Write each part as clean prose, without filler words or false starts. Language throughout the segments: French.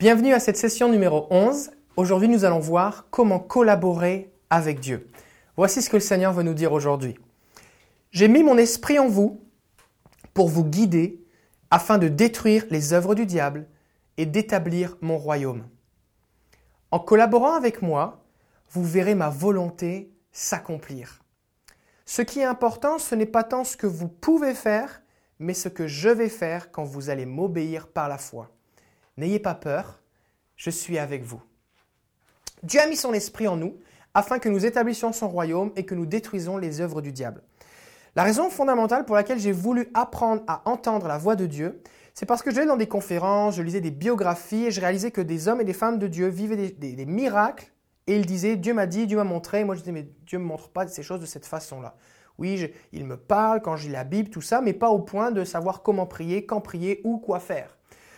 Bienvenue à cette session numéro 11. Aujourd'hui, nous allons voir comment collaborer avec Dieu. Voici ce que le Seigneur veut nous dire aujourd'hui. J'ai mis mon esprit en vous pour vous guider afin de détruire les œuvres du diable et d'établir mon royaume. En collaborant avec moi, vous verrez ma volonté s'accomplir. Ce qui est important, ce n'est pas tant ce que vous pouvez faire, mais ce que je vais faire quand vous allez m'obéir par la foi. N'ayez pas peur, je suis avec vous. Dieu a mis son esprit en nous afin que nous établissions son royaume et que nous détruisons les œuvres du diable. La raison fondamentale pour laquelle j'ai voulu apprendre à entendre la voix de Dieu, c'est parce que j'allais dans des conférences, je lisais des biographies et je réalisais que des hommes et des femmes de Dieu vivaient des miracles et ils disaient « Dieu m'a dit, Dieu m'a montré ». Moi je disais « Mais Dieu ne me montre pas ces choses de cette façon-là ». Oui, il me parle quand je lis la Bible, tout ça, mais pas au point de savoir comment prier, quand prier ou quoi faire.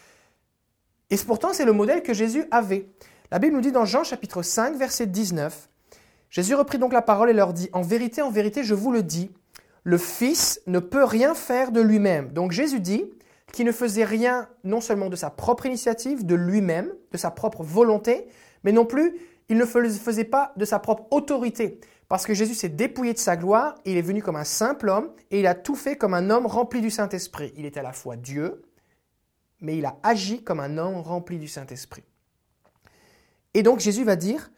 Et pourtant, c'est le modèle que Jésus avait. La Bible nous dit dans Jean chapitre 5, verset 19, « Jésus reprit donc la parole et leur dit, « en vérité, je vous le dis, le Fils ne peut rien faire de lui-même. » Donc Jésus dit qu'il ne faisait rien non seulement de sa propre initiative, de lui-même, de sa propre volonté, mais non plus, il ne faisait pas de sa propre autorité. Parce que Jésus s'est dépouillé de sa gloire, il est venu comme un simple homme et il a tout fait comme un homme rempli du Saint-Esprit. Il est à la fois Dieu, mais il a agi comme un homme rempli du Saint-Esprit. Et donc Jésus va dire,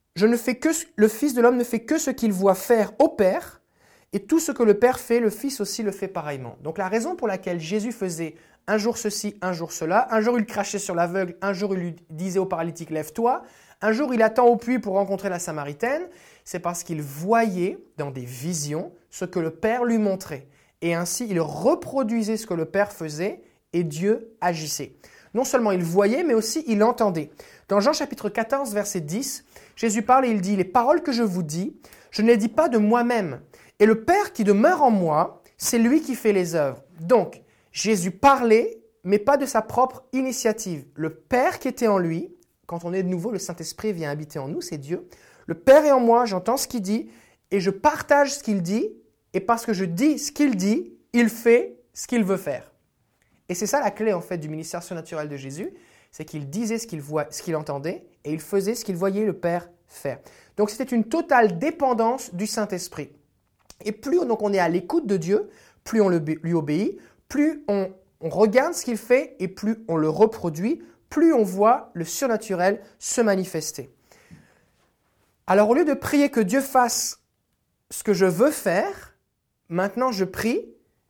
le Fils de l'homme ne fait que ce qu'il voit faire au Père, et tout ce que le Père fait, le Fils aussi le fait pareillement. Donc la raison pour laquelle Jésus faisait un jour ceci, un jour cela, un jour il crachait sur l'aveugle, un jour il lui disait au paralytique « lève-toi », un jour il attend au puits pour rencontrer la Samaritaine, c'est parce qu'il voyait dans des visions ce que le Père lui montrait. Et ainsi il reproduisait ce que le Père faisait, et Dieu agissait. Non seulement il voyait, mais aussi il entendait. Dans Jean chapitre 14, verset 10, Jésus parle et il dit « Les paroles que je vous dis, je ne les dis pas de moi-même. Et le Père qui demeure en moi, c'est lui qui fait les œuvres. » Donc, Jésus parlait, mais pas de sa propre initiative. Le Père qui était en lui, quand on est de nouveau, le Saint-Esprit vient habiter en nous, c'est Dieu. Le Père est en moi, j'entends ce qu'il dit, et je partage ce qu'il dit, et parce que je dis ce qu'il dit, il fait ce qu'il veut faire. Et c'est ça la clé en fait du ministère surnaturel de Jésus, c'est qu'il disait ce qu'il entendait et il faisait ce qu'il voyait le Père faire. Donc c'était une totale dépendance du Saint-Esprit. Et plus on est à l'écoute de Dieu, plus on lui obéit, plus on regarde ce qu'il fait et plus on le reproduit, plus on voit le surnaturel se manifester. Alors au lieu de prier que Dieu fasse ce que je veux faire, maintenant je prie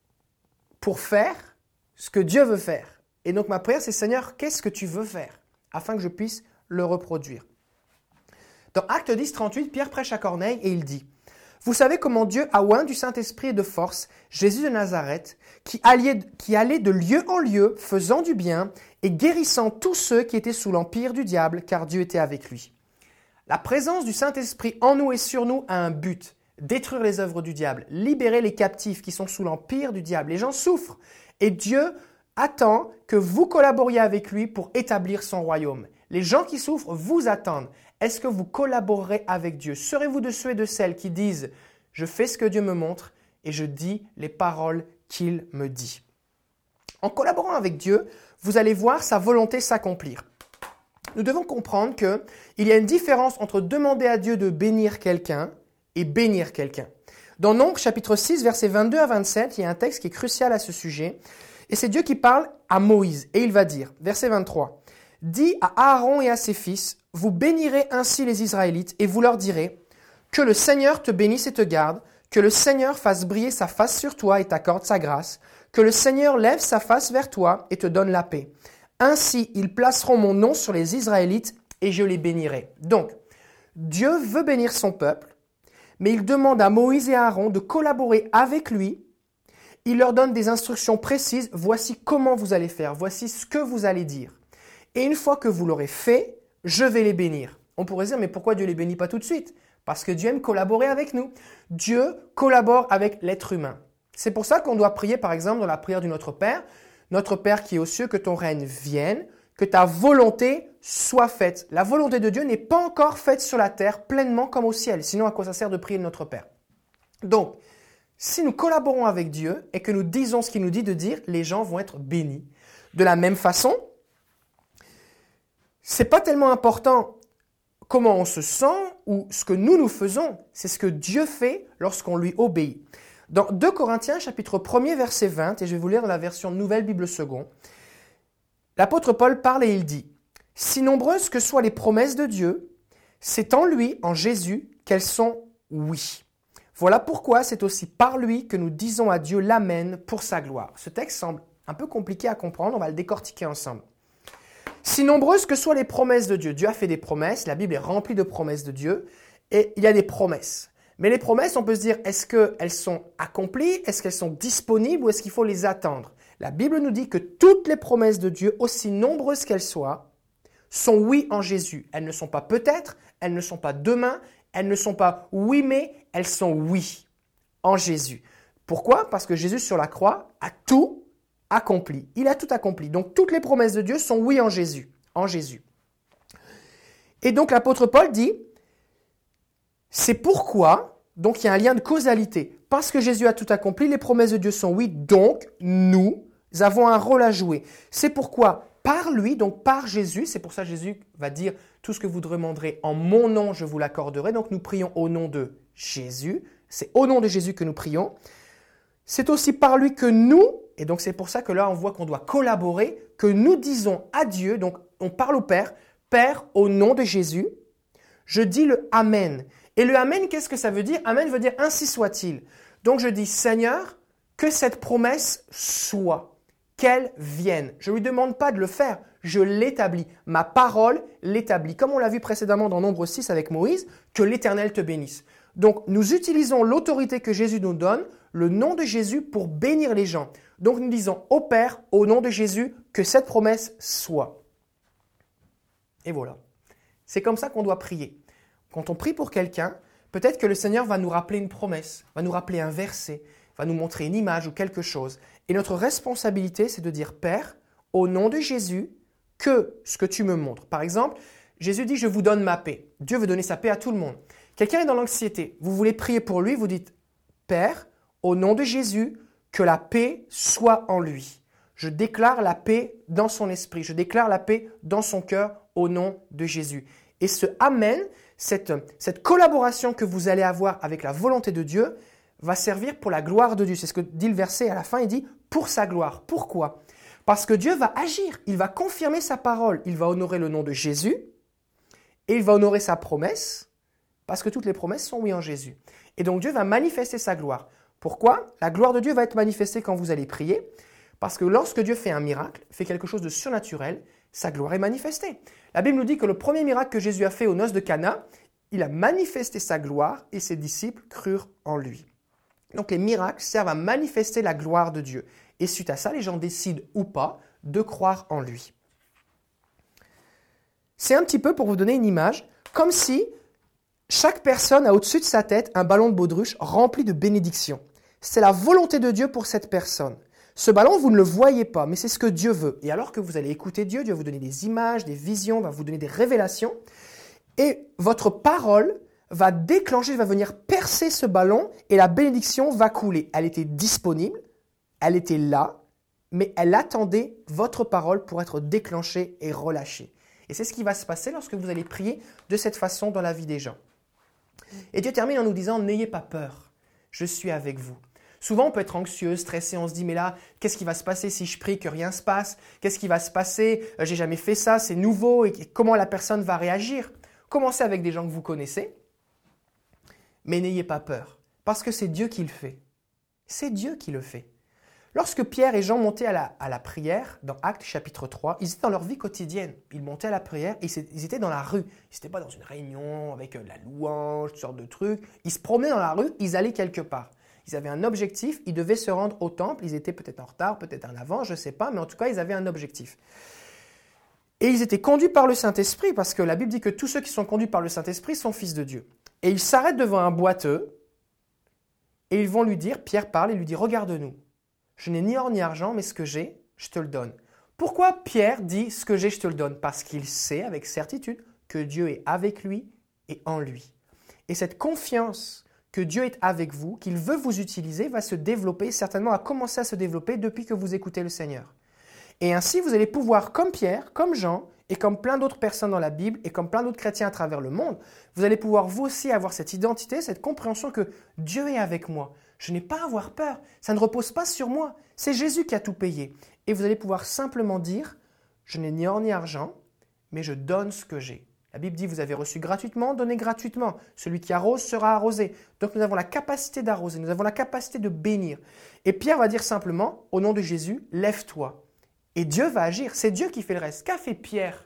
pour faire ce que Dieu veut faire. Et donc ma prière, c'est Seigneur, qu'est-ce que tu veux faire afin que je puisse le reproduire. Dans Actes 10, 38, Pierre prêche à Corneille et il dit « Vous savez comment Dieu a oint du Saint-Esprit et de force Jésus de Nazareth, qui allait de lieu en lieu, faisant du bien et guérissant tous ceux qui étaient sous l'empire du diable, car Dieu était avec lui. » La présence du Saint-Esprit en nous et sur nous a un but, détruire les œuvres du diable, libérer les captifs qui sont sous l'empire du diable. Les gens souffrent. Et Dieu attend que vous collaboriez avec lui pour établir son royaume. Les gens qui souffrent vous attendent. Est-ce que vous collaborerez avec Dieu? Serez-vous de ceux et de celles qui disent « Je fais ce que Dieu me montre et je dis les paroles qu'il me dit ». En collaborant avec Dieu, vous allez voir sa volonté s'accomplir. Nous devons comprendre qu'il y a une différence entre demander à Dieu de bénir quelqu'un et bénir quelqu'un. Dans Nombre, chapitre 6, versets 22 à 27, il y a un texte qui est crucial à ce sujet. Et c'est Dieu qui parle à Moïse. Et il va dire, verset 23, « Dis à Aaron et à ses fils, vous bénirez ainsi les Israélites, et vous leur direz, que le Seigneur te bénisse et te garde, que le Seigneur fasse briller sa face sur toi et t'accorde sa grâce, que le Seigneur lève sa face vers toi et te donne la paix. Ainsi, ils placeront mon nom sur les Israélites, et je les bénirai. » Donc, Dieu veut bénir son peuple, mais il demande à Moïse et à Aaron de collaborer avec lui. Il leur donne des instructions précises. Voici comment vous allez faire. Voici ce que vous allez dire. Et une fois que vous l'aurez fait, je vais les bénir. On pourrait dire, mais pourquoi Dieu ne les bénit pas tout de suite? Parce que Dieu aime collaborer avec nous. Dieu collabore avec l'être humain. C'est pour ça qu'on doit prier, par exemple, dans la prière du Notre Père. Notre Père qui est aux cieux, que ton règne vienne, que ta volonté soit faite. La volonté de Dieu n'est pas encore faite sur la terre pleinement comme au ciel. Sinon, à quoi ça sert de prier notre Père? Donc, si nous collaborons avec Dieu et que nous disons ce qu'il nous dit de dire, les gens vont être bénis. De la même façon, c'est pas tellement important comment on se sent ou ce que nous faisons, c'est ce que Dieu fait lorsqu'on lui obéit. Dans 2 Corinthiens, chapitre 1er, verset 20, et je vais vous lire dans la version Nouvelle Bible Second, l'apôtre Paul parle et il dit « Si nombreuses que soient les promesses de Dieu, c'est en lui, en Jésus, qu'elles sont oui. Voilà pourquoi c'est aussi par lui que nous disons à Dieu l'Amen pour sa gloire. » Ce texte semble un peu compliqué à comprendre, on va le décortiquer ensemble. Si nombreuses que soient les promesses de Dieu, Dieu a fait des promesses, la Bible est remplie de promesses de Dieu, et il y a des promesses. Mais les promesses, on peut se dire, est-ce qu'elles sont accomplies, est-ce qu'elles sont disponibles ou est-ce qu'il faut les attendre? La Bible nous dit que toutes les promesses de Dieu, aussi nombreuses qu'elles soient, sont oui en Jésus. Elles ne sont pas peut-être, elles ne sont pas demain, elles ne sont pas oui mais, elles sont oui en Jésus. Pourquoi? Parce que Jésus sur la croix a tout accompli. Il a tout accompli. Donc toutes les promesses de Dieu sont oui en Jésus. En Jésus. Et donc l'apôtre Paul dit, c'est pourquoi, donc il y a un lien de causalité. Parce que Jésus a tout accompli, les promesses de Dieu sont oui, donc nous avons un rôle à jouer. C'est pourquoi par lui, donc par Jésus, c'est pour ça que Jésus va dire tout ce que vous demanderez en mon nom, je vous l'accorderai. Donc nous prions au nom de Jésus. C'est au nom de Jésus que nous prions. C'est aussi par lui que nous, et donc c'est pour ça que là on voit qu'on doit collaborer, que nous disons à Dieu, donc on parle au Père, Père, au nom de Jésus, je dis le Amen. Et le Amen, qu'est-ce que ça veut dire? Amen veut dire ainsi soit-il. Donc je dis Seigneur, que cette promesse soit, qu'elle vienne. Je ne lui demande pas de le faire, je l'établis. Ma parole l'établit. Comme on l'a vu précédemment dans Nombre 6 avec Moïse, que l'Éternel te bénisse. Donc nous utilisons l'autorité que Jésus nous donne, le nom de Jésus pour bénir les gens. Donc nous disons au Père, au nom de Jésus, que cette promesse soit. Et voilà. C'est comme ça qu'on doit prier. Quand on prie pour quelqu'un, peut-être que le Seigneur va nous rappeler une promesse, va nous rappeler un verset, va nous montrer une image ou quelque chose. Et notre responsabilité, c'est de dire « Père, au nom de Jésus, que ce que tu me montres. » Par exemple, Jésus dit « Je vous donne ma paix ». Dieu veut donner sa paix à tout le monde. Quelqu'un est dans l'anxiété. Vous voulez prier pour lui, vous dites « Père, au nom de Jésus, que la paix soit en lui. Je déclare la paix dans son esprit. Je déclare la paix dans son cœur au nom de Jésus. » Et ce « Amen », cette collaboration que vous allez avoir avec la volonté de Dieu va servir pour la gloire de Dieu. C'est ce que dit le verset à la fin, il dit « pour sa gloire ». Pourquoi? Parce que Dieu va agir, il va confirmer sa parole, il va honorer le nom de Jésus et il va honorer sa promesse parce que toutes les promesses sont oui en Jésus. Et donc Dieu va manifester sa gloire. Pourquoi? La gloire de Dieu va être manifestée quand vous allez prier parce que lorsque Dieu fait un miracle, fait quelque chose de surnaturel, sa gloire est manifestée. La Bible nous dit que le premier miracle que Jésus a fait aux noces de Cana, il a manifesté sa gloire et ses disciples crurent en lui. Donc les miracles servent à manifester la gloire de Dieu. Et suite à ça, les gens décident ou pas de croire en lui. C'est un petit peu pour vous donner une image, comme si chaque personne a au-dessus de sa tête un ballon de baudruche rempli de bénédictions. C'est la volonté de Dieu pour cette personne. Ce ballon, vous ne le voyez pas, mais c'est ce que Dieu veut. Et alors que vous allez écouter Dieu, Dieu va vous donner des images, des visions, va vous donner des révélations. Et votre parole va déclencher, va venir percer ce ballon et la bénédiction va couler. Elle était disponible, elle était là, mais elle attendait votre parole pour être déclenchée et relâchée. Et c'est ce qui va se passer lorsque vous allez prier de cette façon dans la vie des gens. Et Dieu termine en nous disant « N'ayez pas peur, je suis avec vous ». Souvent, on peut être anxieux, stressé, on se dit « Mais là, qu'est-ce qui va se passer si je prie que rien se passe? Qu'est-ce qui va se passer? J'ai jamais fait ça, c'est nouveau. Et comment la personne va réagir ?» Commencez avec des gens que vous connaissez, mais n'ayez pas peur, parce que c'est Dieu qui le fait. C'est Dieu qui le fait. Lorsque Pierre et Jean montaient à la prière, dans Actes chapitre 3, ils étaient dans leur vie quotidienne. Ils montaient à la prière et ils étaient dans la rue. Ils n'étaient pas dans une réunion avec la louange, toutes sortes de trucs. Ils se promenaient dans la rue, ils allaient quelque part. Ils avaient un objectif, ils devaient se rendre au temple. Ils étaient peut-être en retard, peut-être en avant, je ne sais pas, mais en tout cas, ils avaient un objectif. Et ils étaient conduits par le Saint-Esprit, parce que la Bible dit que tous ceux qui sont conduits par le Saint-Esprit sont fils de Dieu. Et ils s'arrêtent devant un boiteux, et ils vont lui dire, Pierre parle, et lui dit « Regarde-nous, je n'ai ni or ni argent, mais ce que j'ai, je te le donne. » Pourquoi Pierre dit « Ce que j'ai, je te le donne » ? Parce qu'il sait avec certitude que Dieu est avec lui et en lui. Et cette confiance que Dieu est avec vous, qu'il veut vous utiliser, va se développer, certainement a commencé à se développer depuis que vous écoutez le Seigneur. Et ainsi, vous allez pouvoir, comme Pierre, comme Jean, Et comme plein d'autres personnes dans la Bible et comme plein d'autres chrétiens à travers le monde, vous allez pouvoir vous aussi avoir cette identité, cette compréhension que Dieu est avec moi. Je n'ai pas à avoir peur. Ça ne repose pas sur moi. C'est Jésus qui a tout payé. Et vous allez pouvoir simplement dire, je n'ai ni or ni argent, mais je donne ce que j'ai. La Bible dit, vous avez reçu gratuitement, donnez gratuitement. Celui qui arrose sera arrosé. Donc nous avons la capacité d'arroser, nous avons la capacité de bénir. Et Pierre va dire simplement, au nom de Jésus, lève-toi. Et Dieu va agir. C'est Dieu qui fait le reste. Qu'a fait Pierre?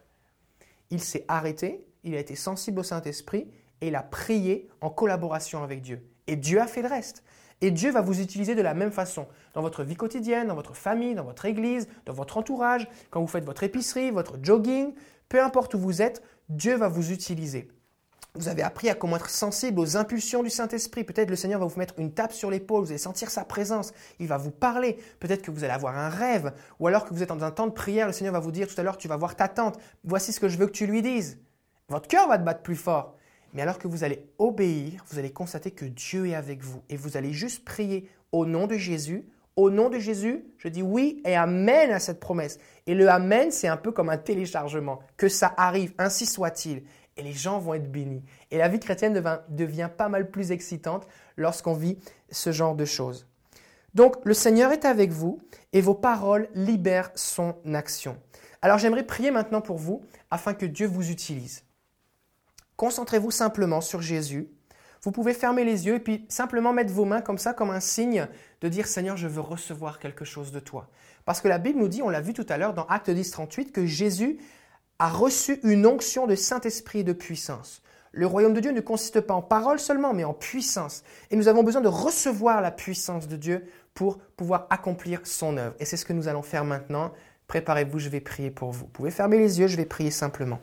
Il s'est arrêté, il a été sensible au Saint-Esprit et il a prié en collaboration avec Dieu. Et Dieu a fait le reste. Et Dieu va vous utiliser de la même façon, dans votre vie quotidienne, dans votre famille, dans votre église, dans votre entourage, quand vous faites votre épicerie, votre jogging, peu importe où vous êtes, Dieu va vous utiliser. Vous avez appris à comment être sensible aux impulsions du Saint-Esprit. Peut-être le Seigneur va vous mettre une tape sur l'épaule, vous allez sentir sa présence, il va vous parler. Peut-être que vous allez avoir un rêve, ou alors que vous êtes dans un temps de prière, le Seigneur va vous dire tout à l'heure, tu vas voir ta tante, voici ce que je veux que tu lui dises. Votre cœur va te battre plus fort. Mais alors que vous allez obéir, vous allez constater que Dieu est avec vous. Et vous allez juste prier au nom de Jésus. Au nom de Jésus, je dis oui et amen à cette promesse. Et le amen, c'est un peu comme un téléchargement. Que ça arrive, ainsi soit-il. Et les gens vont être bénis. Et la vie chrétienne devient pas mal plus excitante lorsqu'on vit ce genre de choses. Donc, le Seigneur est avec vous et vos paroles libèrent son action. Alors, j'aimerais prier maintenant pour vous afin que Dieu vous utilise. Concentrez-vous simplement sur Jésus. Vous pouvez fermer les yeux et puis simplement mettre vos mains comme ça, comme un signe de dire « Seigneur, je veux recevoir quelque chose de toi ». Parce que la Bible nous dit, on l'a vu tout à l'heure dans Acte 10, 38, que Jésus a reçu une onction de Saint-Esprit et de puissance. Le royaume de Dieu ne consiste pas en paroles seulement, mais en puissance. Et nous avons besoin de recevoir la puissance de Dieu pour pouvoir accomplir son œuvre. Et c'est ce que nous allons faire maintenant. Préparez-vous, je vais prier pour vous. Vous pouvez fermer les yeux, je vais prier simplement.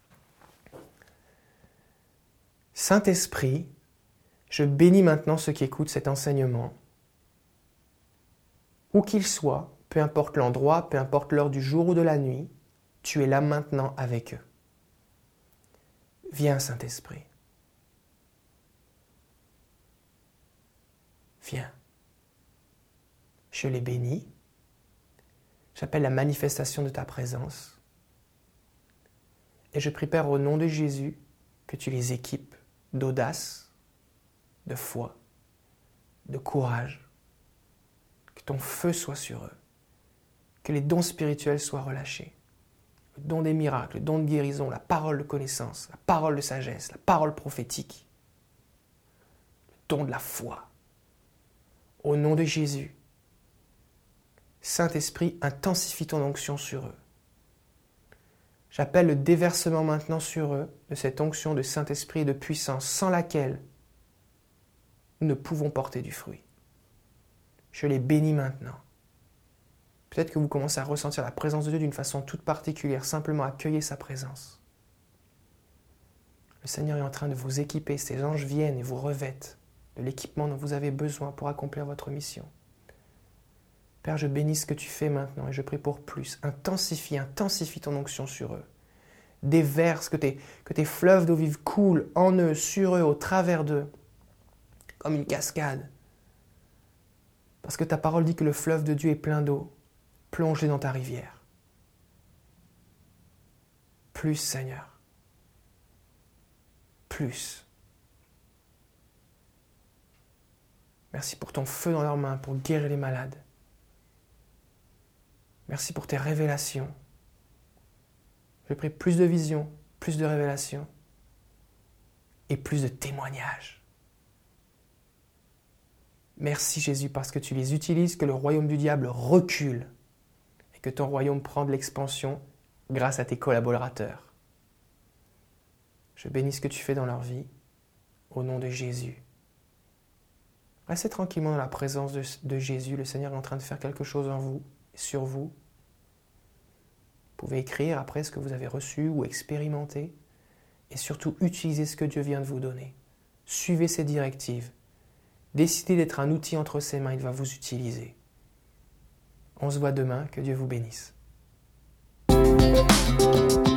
Saint-Esprit, je bénis maintenant ceux qui écoutent cet enseignement. Où qu'ils soient, peu importe l'endroit, peu importe l'heure du jour ou de la nuit, tu es là maintenant avec eux. Viens, Saint-Esprit. Viens. Je les bénis. J'appelle la manifestation de ta présence. Et je prie, Père, au nom de Jésus, que tu les équipes d'audace, de foi, de courage, que ton feu soit sur eux, que les dons spirituels soient relâchés, le don des miracles, le don de guérison, la parole de connaissance, la parole de sagesse, la parole prophétique, le don de la foi. Au nom de Jésus, Saint-Esprit, intensifie ton onction sur eux. J'appelle le déversement maintenant sur eux de cette onction de Saint-Esprit et de puissance sans laquelle nous ne pouvons porter du fruit. Je les bénis maintenant. Peut-être que vous commencez à ressentir la présence de Dieu d'une façon toute particulière, simplement accueillez sa présence. Le Seigneur est en train de vous équiper, ses anges viennent et vous revêtent de l'équipement dont vous avez besoin pour accomplir votre mission. Père, je bénis ce que tu fais maintenant et je prie pour plus. Intensifie ton onction sur eux. Déverse, que tes fleuves d'eau vive coulent en eux, sur eux, au travers d'eux, comme une cascade. Parce que ta parole dit que le fleuve de Dieu est plein d'eau. Plongez dans ta rivière. Plus, Seigneur. Plus. Merci pour ton feu dans leurs mains, pour guérir les malades. Merci pour tes révélations. Je prie plus de visions, plus de révélations et plus de témoignages. Merci Jésus parce que tu les utilises, que le royaume du diable recule et que ton royaume prend de l'expansion grâce à tes collaborateurs. Je bénis ce que tu fais dans leur vie au nom de Jésus. Restez tranquillement dans la présence de Jésus. Le Seigneur est en train de faire quelque chose en vous et sur vous. Vous pouvez écrire après ce que vous avez reçu ou expérimenter et surtout utiliser ce que Dieu vient de vous donner. Suivez ses directives. Décidez d'être un outil entre ses mains, il va vous utiliser. On se voit demain, que Dieu vous bénisse.